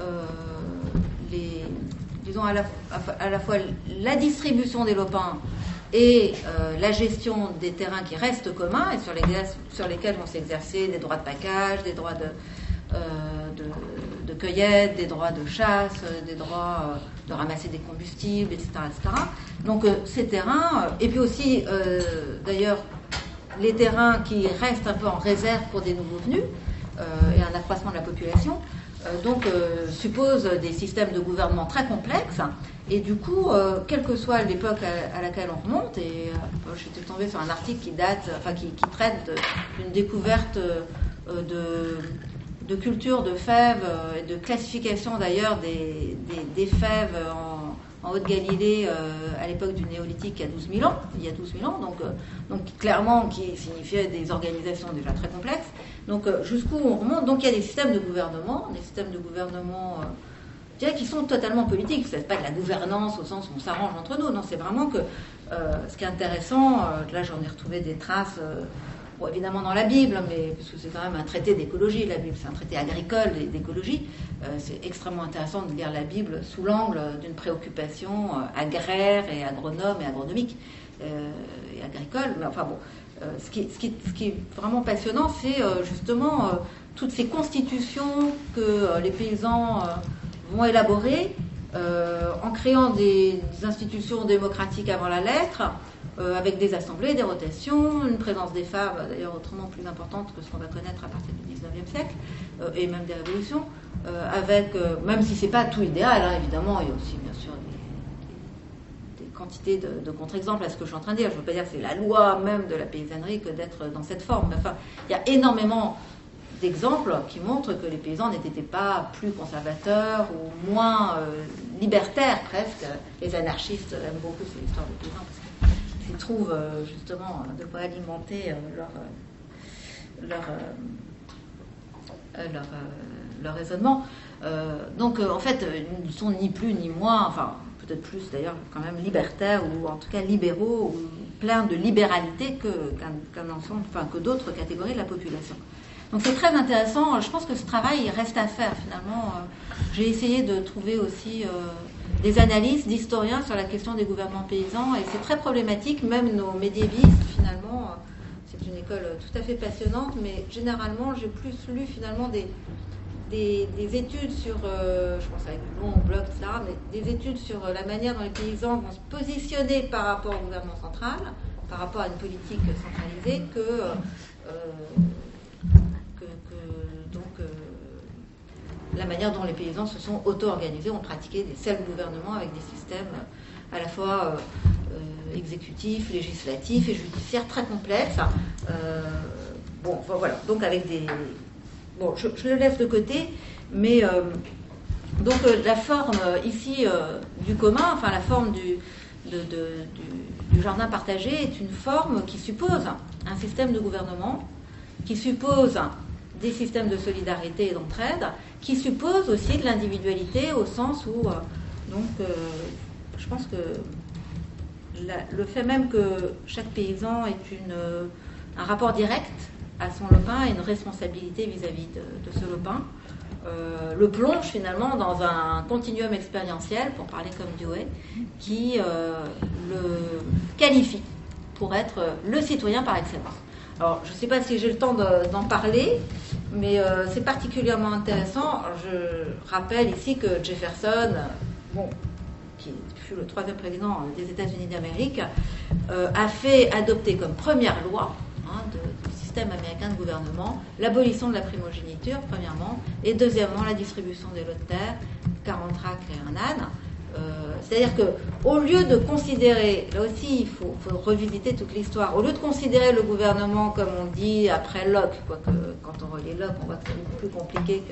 à la fois la distribution des lopins et la gestion des terrains qui restent communs et sur lesquels vont s'exercer des droits de package, des droits de cueillette, des droits de chasse, des droits de ramasser des combustibles, etc. etc. Donc ces terrains, et puis aussi d'ailleurs les terrains qui restent un peu en réserve pour des nouveaux venus et un accroissement de la population, suppose des systèmes de gouvernement très complexes. Et du coup, quelle que soit l'époque à laquelle on remonte, et j'étais tombée sur un article qui traite d'une découverte de culture de fèves et de classification d'ailleurs des fèves en Haute-Galilée à l'époque du néolithique il y a 12 000 ans, donc clairement qui signifiait des organisations déjà très complexes. Donc jusqu'où on remonte, donc il y a des systèmes de gouvernement, je dirais qui sont totalement politiques. C'est pas de la gouvernance au sens où on s'arrange entre nous, non, c'est vraiment que ce qui est intéressant, là j'en ai retrouvé des traces, évidemment dans la Bible, mais parce que c'est quand même un traité d'écologie, la Bible c'est un traité agricole d'écologie, c'est extrêmement intéressant de lire la Bible sous l'angle d'une préoccupation agraire et agronome et agronomique et agricole, mais enfin bon, ce qui est vraiment passionnant, c'est justement toutes ces constitutions que les paysans vont élaborer en créant des institutions démocratiques avant la lettre, avec des assemblées, des rotations, une présence des femmes, d'ailleurs autrement plus importante que ce qu'on va connaître à partir du XIXe siècle, et même des révolutions, avec, même si c'est pas tout idéal, hein, évidemment, il y a aussi bien sûr des quantités de contre-exemples à ce que je suis en train de dire. Je ne veux pas dire que c'est la loi même de la paysannerie que d'être dans cette forme, mais enfin, il y a énormément d'exemples qui montrent que les paysans n'étaient pas plus conservateurs ou moins libertaires presque. Les anarchistes aiment beaucoup cette histoire des paysans parce qu'ils trouvent justement de quoi alimenter leur raisonnement. Donc en fait, ils ne sont ni plus ni moins, enfin peut-être plus d'ailleurs quand même libertaires ou en tout cas libéraux ou pleins de libéralité qu'un ensemble, enfin que d'autres catégories de la population. Donc c'est très intéressant. Je pense que ce travail il reste à faire finalement. J'ai essayé de trouver aussi des analyses d'historiens sur la question des gouvernements paysans et c'est très problématique. Même nos médiévistes finalement, c'est une école tout à fait passionnante, mais généralement j'ai plus lu finalement des études sur, je pense avec long bloc, etc., mais des études sur la manière dont les paysans vont se positionner par rapport au gouvernement central, par rapport à une politique centralisée, la manière dont les paysans se sont auto-organisés, ont pratiqué des self-gouvernements avec des systèmes à la fois exécutifs, législatifs et judiciaires très complexes. Bon, enfin, voilà, donc avec des... Bon, je le laisse de côté, mais donc la forme ici du commun, enfin la forme du jardin partagé est une forme qui suppose un système de gouvernement, qui suppose des systèmes de solidarité et d'entraide, qui suppose aussi de l'individualité au sens où, je pense que le fait même que chaque paysan ait un rapport direct à son lopin et une responsabilité vis-à-vis de ce lopin, le plonge finalement dans un continuum expérientiel, pour parler comme Dewey, qui le qualifie pour être le citoyen par excellence. Alors, je ne sais pas si j'ai le temps d'en parler, mais c'est particulièrement intéressant. Je rappelle ici que Jefferson, qui fut le 3e président des États-Unis d'Amérique, a fait adopter comme première loi du système américain de gouvernement l'abolition de la primogéniture, premièrement, et deuxièmement, la distribution des lots de terre, 40 acres et un âne. C'est-à-dire qu'au lieu de considérer, là aussi il faut revisiter toute l'histoire, au lieu de considérer le gouvernement comme on dit après Locke, quoique quand on relit Locke on voit que c'est beaucoup plus compliqué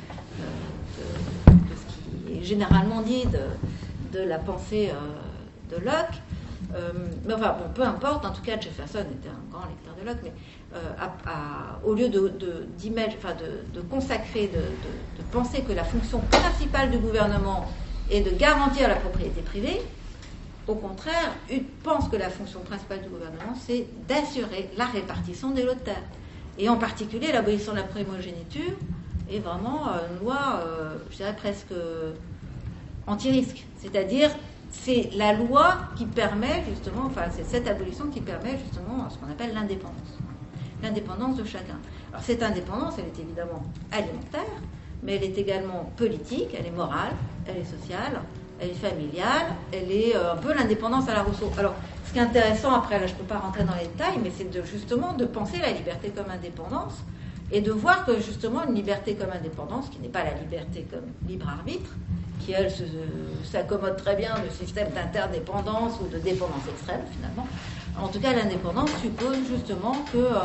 que ce qui est généralement dit de la pensée de Locke, mais enfin bon, peu importe, en tout cas Jefferson était un grand lecteur de Locke, mais au lieu de consacrer, de penser que la fonction principale du gouvernement et de garantir la propriété privée, au contraire, il pense que la fonction principale du gouvernement, c'est d'assurer la répartition des lots de terre. Et en particulier, l'abolition de la primogéniture est vraiment une loi, je dirais presque anti-risque. C'est-à-dire, c'est la loi qui permet justement, enfin, c'est cette abolition qui permet justement ce qu'on appelle l'indépendance. L'indépendance de chacun. Alors, cette indépendance, elle est évidemment alimentaire, mais elle est également politique, elle est morale, elle est sociale, elle est familiale, elle est un peu l'indépendance à la Rousseau. Alors, ce qui est intéressant, après, là, je ne peux pas rentrer dans les détails, mais c'est justement de penser la liberté comme indépendance et de voir que, justement, une liberté comme indépendance, qui n'est pas la liberté comme libre arbitre, qui, elle, s'accommode très bien de systèmes d'interdépendance ou de dépendance extrême, finalement. En tout cas, l'indépendance suppose, justement,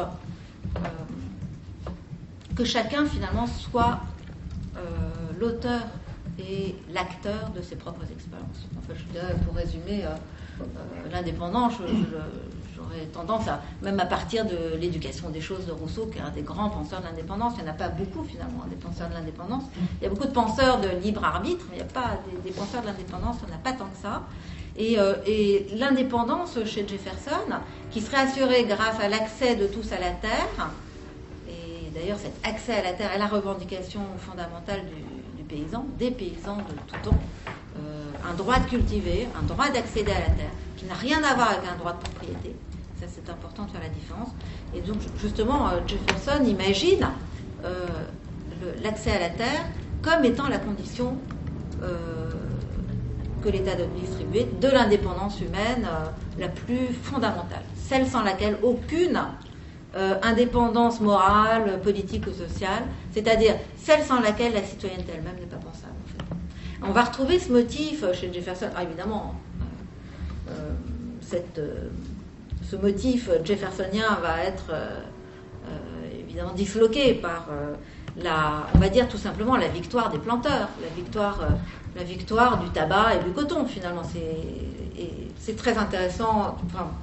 que chacun, finalement, soit l'auteur et l'acteur de ses propres expériences. Enfin, je dirais, pour résumer, l'indépendance, j'aurais tendance à, même à partir de l'éducation des choses de Rousseau, qui est un des grands penseurs de l'indépendance, il n'y en a pas beaucoup finalement, des penseurs de l'indépendance. Il y a beaucoup de penseurs de libre arbitre, mais il n'y a pas des penseurs de l'indépendance, il n'y en a pas tant que ça. Et l'indépendance chez Jefferson, qui serait assurée grâce à l'accès de tous à la terre, et d'ailleurs cet accès à la terre est la revendication fondamentale du paysan, des paysans de tout temps, un droit de cultiver, un droit d'accéder à la terre, qui n'a rien à voir avec un droit de propriété. Ça, c'est important de faire la différence. Et donc, justement, Jefferson imagine l'accès à la terre comme étant la condition que l'État doit distribuer, de l'indépendance humaine la plus fondamentale, celle sans laquelle aucune indépendance morale, politique ou sociale, c'est-à-dire celle sans laquelle la citoyenneté elle-même n'est pas pensable. En fait. On va retrouver ce motif chez Jefferson, évidemment, ce motif jeffersonien va être évidemment disloqué par on va dire tout simplement la victoire des planteurs, la victoire du tabac et du coton finalement. C'est très intéressant,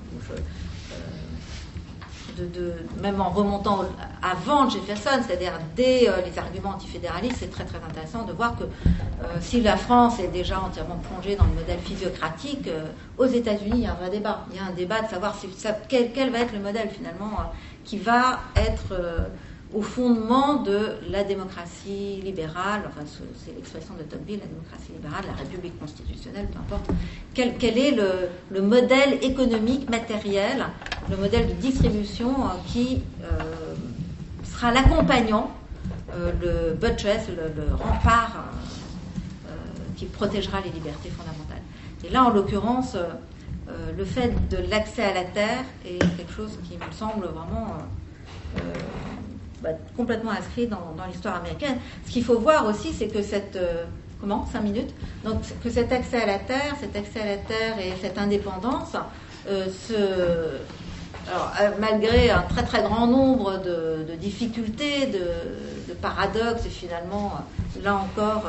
même en remontant avant Jefferson, c'est-à-dire dès les arguments antifédéralistes, c'est très très intéressant de voir que si la France est déjà entièrement plongée dans le modèle physiocratique, aux États-Unis il y a un vrai débat. Il y a un débat de savoir quel va être le modèle finalement qui va être au fondement de la démocratie libérale, enfin c'est l'expression de Tocqueville, la démocratie libérale, la république constitutionnelle, peu importe. Quel est le modèle économique, matériel, le modèle de distribution qui sera l'accompagnant, le buttress, le rempart qui protégera les libertés fondamentales. Et là, en l'occurrence, le fait de l'accès à la terre est quelque chose qui me semble vraiment complètement inscrit dans l'histoire américaine. Ce qu'il faut voir aussi, c'est que 5 minutes. Donc, que cet accès à la terre et cette indépendance, malgré un très très grand nombre de difficultés, de paradoxes et finalement, là encore,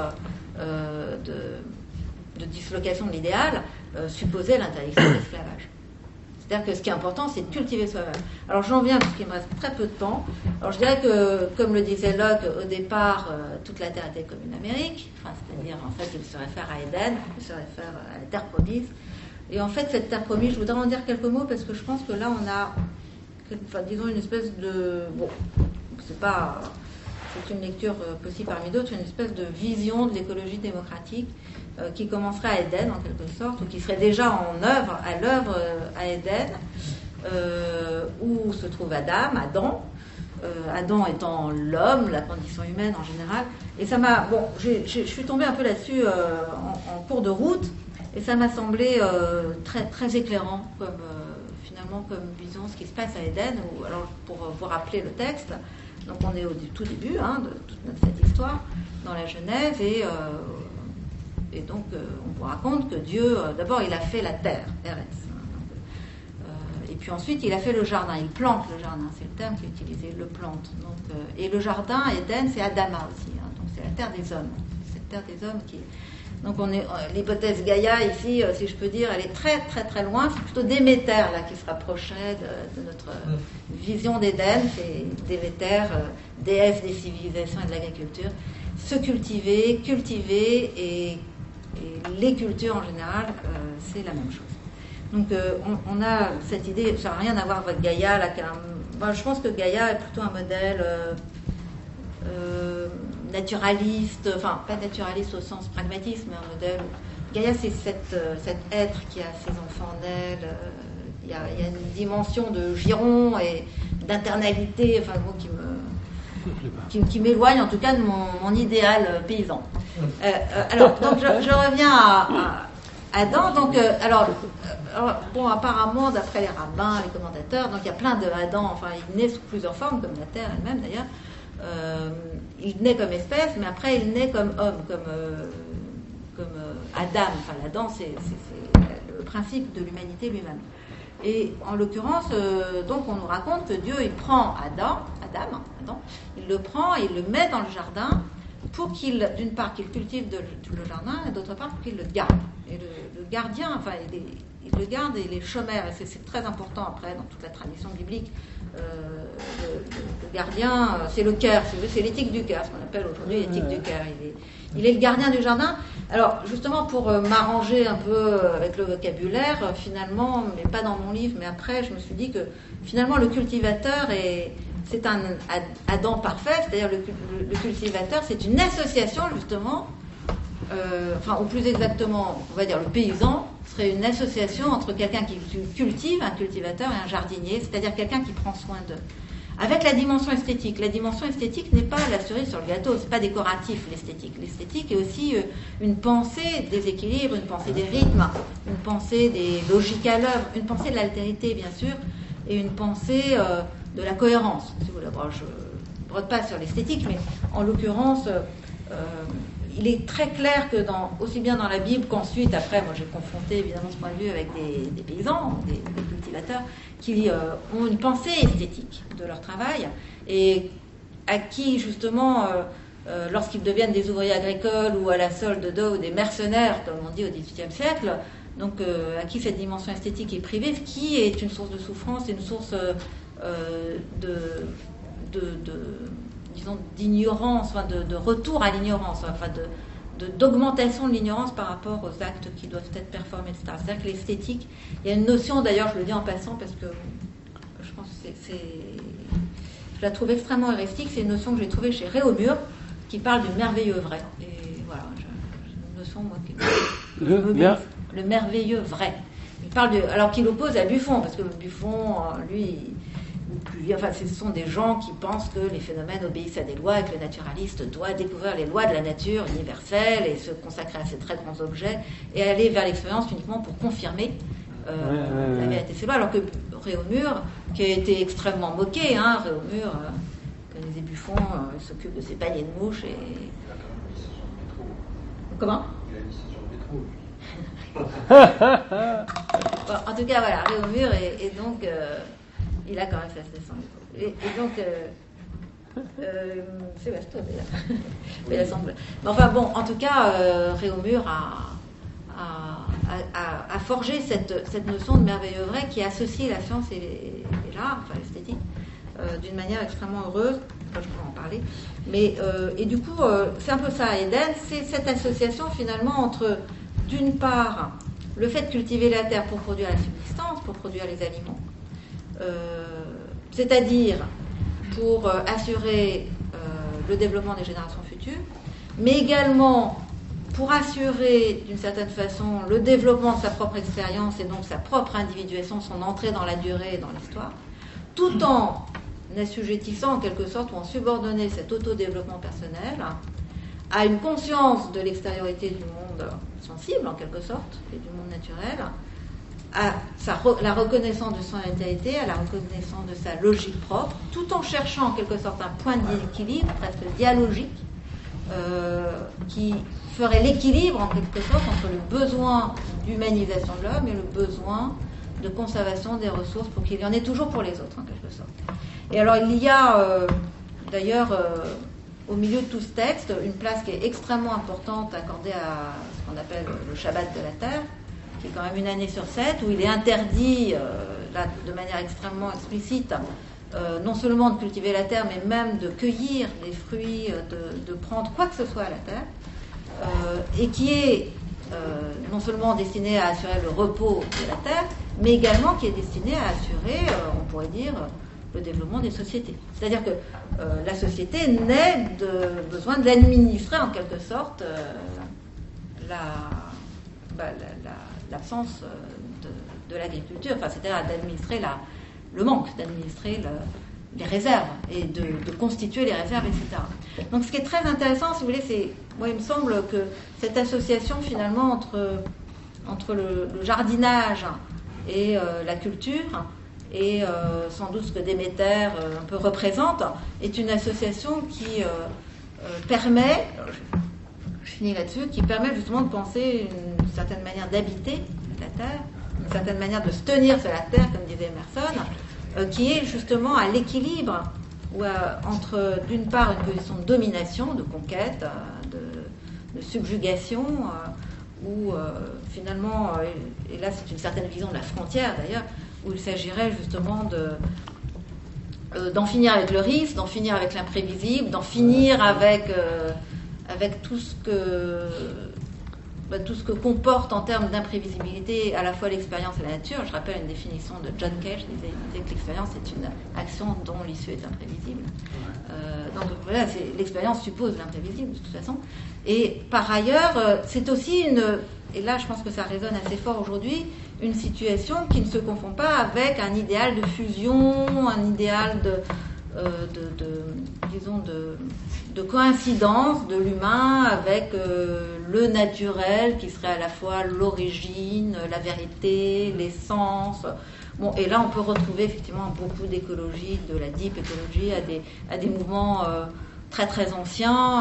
de dislocation de l'idéal, supposait l'interdiction de l'esclavage. C'est-à-dire que ce qui est important, c'est de cultiver soi-même. Alors j'en viens, parce qu'il me reste très peu de temps. Alors je dirais que, comme le disait Locke, au départ, toute la terre était comme une Amérique. C'est-à-dire, en fait, il se réfère à Éden, il se réfère à la terre promise. Et en fait, cette terre promise, je voudrais en dire quelques mots, parce que je pense que là, on a, disons, une espèce de... Bon, c'est une lecture possible parmi d'autres, une espèce de vision de l'écologie démocratique qui commencerait à Éden en quelque sorte, ou qui serait déjà à l'œuvre à Éden, où se trouve Adam, Adam étant l'homme, la condition humaine en général. Et ça m'a... Bon, je suis tombée un peu là-dessus en cours de route, et ça m'a semblé très, très éclairant finalement comme vision ce qui se passe à Éden. Alors, pour vous rappeler le texte, donc on est au tout début de toute cette histoire, dans la Genèse, et donc on vous raconte que Dieu, d'abord il a fait la terre, Eretz, et puis ensuite il a fait le jardin, il plante le jardin, c'est le terme qui est utilisé, il le plante. Donc, et le jardin, Éden, c'est Adama aussi, donc c'est la terre des hommes, cette terre des hommes qui... Donc on est l'hypothèse Gaïa ici, si je peux dire, elle est très très très loin. C'est plutôt Déméter là qui se rapprochait de notre vision d'Éden. C'est Déméter, déesse des civilisations et de l'agriculture. Se cultiver et les cultures en général, c'est la même chose. Donc on a cette idée, ça n'a rien à voir avec Gaïa là. Je pense que Gaïa est plutôt un modèle. Naturaliste, enfin pas naturaliste au sens pragmatisme, mais un modèle. Gaïa, c'est cet être qui a ses enfants d'elle. Il y a une dimension de giron et d'internalité, enfin qui m'éloigne en tout cas de mon idéal paysan. Alors donc je reviens à Adam. Donc apparemment d'après les rabbins, les commentateurs, donc il y a plein de Adam. Enfin, il naît sous plusieurs formes, comme la terre elle-même d'ailleurs. Il naît comme espèce, mais après il naît comme homme, comme Adam. Enfin, l'Adam, c'est le principe de l'humanité lui-même. Et en l'occurrence, donc on nous raconte que Dieu il prend Adam, il le prend et il le met dans le jardin pour qu'il, d'une part, qu'il cultive le jardin, et d'autre part, pour qu'il le garde. Et le gardien, enfin, il le garde et il est chômeur, et c'est très important après dans toute la tradition biblique. Le gardien, c'est le cœur, c'est l'éthique du cœur, ce qu'on appelle aujourd'hui l'éthique du cœur. Il est le gardien du jardin. Alors, justement, pour m'arranger un peu avec le vocabulaire, finalement, mais pas dans mon livre, mais après, je me suis dit que finalement, le cultivateur c'est un Adam parfait, c'est-à-dire le cultivateur, c'est une association, justement, ou plus exactement, on va dire le paysan, serait une association entre quelqu'un qui cultive, un cultivateur, et un jardinier, c'est-à-dire quelqu'un qui prend soin d'eux. avec la dimension esthétique. La dimension esthétique n'est pas la cerise sur le gâteau, c'est pas décoratif l'esthétique. L'esthétique est aussi une pensée des équilibres, une pensée des rythmes, une pensée des logiques à l'œuvre, une pensée de l'altérité bien sûr, et une pensée de la cohérence. Si vous voulez, je ne brode pas sur l'esthétique, mais en l'occurrence, il est très clair que aussi bien dans la Bible qu'ensuite, après, moi j'ai confronté évidemment ce point de vue avec des paysans, des cultivateurs, qui ont une pensée esthétique de leur travail et à qui justement, lorsqu'ils deviennent des ouvriers agricoles ou à la solde d'eau ou des mercenaires, comme on dit au XVIIIe siècle, donc à qui cette dimension esthétique est privée, ce qui est une source de souffrance, une source disons, d'ignorance, enfin de retour à l'ignorance, enfin d'augmentation de l'ignorance par rapport aux actes qui doivent être performés, etc. C'est-à-dire que l'esthétique, il y a une notion, d'ailleurs, je le dis en passant parce que je pense que je la trouve extrêmement heuristique, c'est une notion que j'ai trouvée chez Réaumur, qui parle du merveilleux vrai. Et voilà, une notion, moi, le merveilleux vrai. Il parle alors qu'il oppose à Buffon, parce que Buffon, lui, ce sont des gens qui pensent que les phénomènes obéissent à des lois et que le naturaliste doit découvrir les lois de la nature universelle et se consacrer à ces très grands objets et aller vers l'expérience uniquement pour confirmer la vérité de ces lois. Alors que Réaumur, qui a été extrêmement moqué, Réaumur, connaissait Buffon, s'occupe de ses paniers de mouches et... Comment ? Il a mis ça sur le métro. Bon, en tout cas, voilà, Réaumur et donc il a quand même fait sa descente. Et donc c'est vasto d'ailleurs. Mais il semble. Mais enfin bon, en tout cas, Réaumur a forgé cette notion de merveilleux vrai qui associe la science et l'art, enfin l'esthétique, d'une manière extrêmement heureuse. Enfin, je pourrais en parler. Mais et du coup, c'est un peu ça, Eden, c'est cette association finalement entre d'une part, le fait de cultiver la terre pour produire la subsistance, pour produire les aliments, c'est-à-dire pour assurer le développement des générations futures, mais également pour assurer d'une certaine façon le développement de sa propre expérience et donc sa propre individuation, son entrée dans la durée et dans l'histoire, tout en assujettissant en quelque sorte ou en subordonnant cet autodéveloppement personnel à une conscience de l'extériorité du monde sensible, en quelque sorte, et du monde naturel, à la reconnaissance de son altérité, à la reconnaissance de sa logique propre, tout en cherchant en quelque sorte un point d'équilibre, presque dialogique, qui ferait l'équilibre en quelque sorte entre le besoin d'humanisation de l'homme et le besoin de conservation des ressources pour qu'il y en ait toujours pour les autres, en quelque sorte. Et alors il y a d'ailleurs au milieu de tout ce texte, une place qui est extrêmement importante accordée à ce qu'on appelle le Shabbat de la Terre, qui est quand même une année sur 7, où il est interdit, là, de manière extrêmement explicite, non seulement de cultiver la terre, mais même de cueillir les fruits, de prendre quoi que ce soit à la terre, et qui est non seulement destiné à assurer le repos de la terre, mais également qui est destiné à assurer, on pourrait dire, le développement des sociétés. C'est-à-dire que la société naît de besoin d'administrer en quelque sorte l'absence de l'agriculture, enfin, c'est-à-dire d'administrer le manque, d'administrer les réserves et de constituer les réserves, etc. Donc ce qui est très intéressant, si vous voulez, moi il me semble que cette association finalement entre le jardinage et la culture, et sans doute ce que Déméter un peu représente, est une association qui permet, je finis là-dessus, qui permet justement de penser une certaine manière d'habiter la Terre, une certaine manière de se tenir sur la Terre, comme disait Emerson, qui est justement à l'équilibre entre, d'une part, une position de domination, de conquête, de subjugation, où finalement, et là c'est une certaine vision de la frontière d'ailleurs, où il s'agirait justement d'en finir avec le risque, d'en finir avec l'imprévisible, d'en finir avec tout ce que comporte en termes d'imprévisibilité à la fois l'expérience et la nature. Je rappelle une définition de John Cage, il disait que l'expérience est une action dont l'issue est imprévisible. Donc voilà, l'expérience suppose l'imprévisible de toute façon. Et par ailleurs, c'est aussi et là je pense que ça résonne assez fort aujourd'hui, une situation qui ne se confond pas avec un idéal de fusion, un idéal disons, de coïncidence de l'humain avec le naturel qui serait à la fois l'origine, la vérité, l'essence. Bon, et là, on peut retrouver effectivement beaucoup d'écologie, de la deep écologie, à des mouvements très très anciens,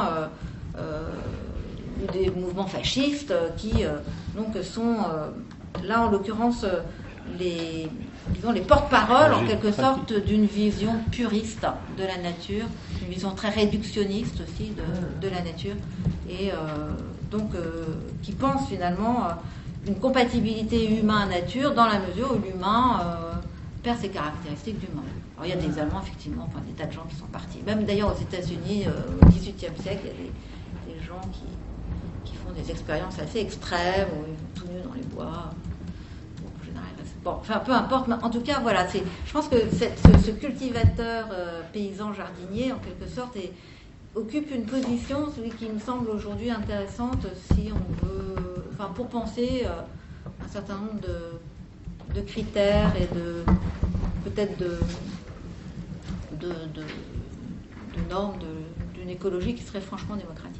ou des mouvements fascistes qui donc sont là en l'occurrence les porte-paroles en quelque sorte d'une vision puriste de la nature, une vision très réductionniste aussi de la nature, et donc qui pense finalement une compatibilité humain-nature dans la mesure où l'humain perd ses caractéristiques d'humain. Alors il y a des Allemands effectivement, enfin des tas de gens qui sont partis. Même d'ailleurs aux États-Unis au XVIIIe siècle, il y a des gens qui font des expériences assez extrêmes, où ils vont tout nus dans les bois. Bon, enfin, peu importe, mais en tout cas, voilà, je pense que ce cultivateur paysan jardinier, en quelque sorte, occupe une position, celui qui me semble aujourd'hui intéressante, si on veut, enfin, pour penser un certain nombre de critères et peut-être de normes d'une écologie qui serait franchement démocratique.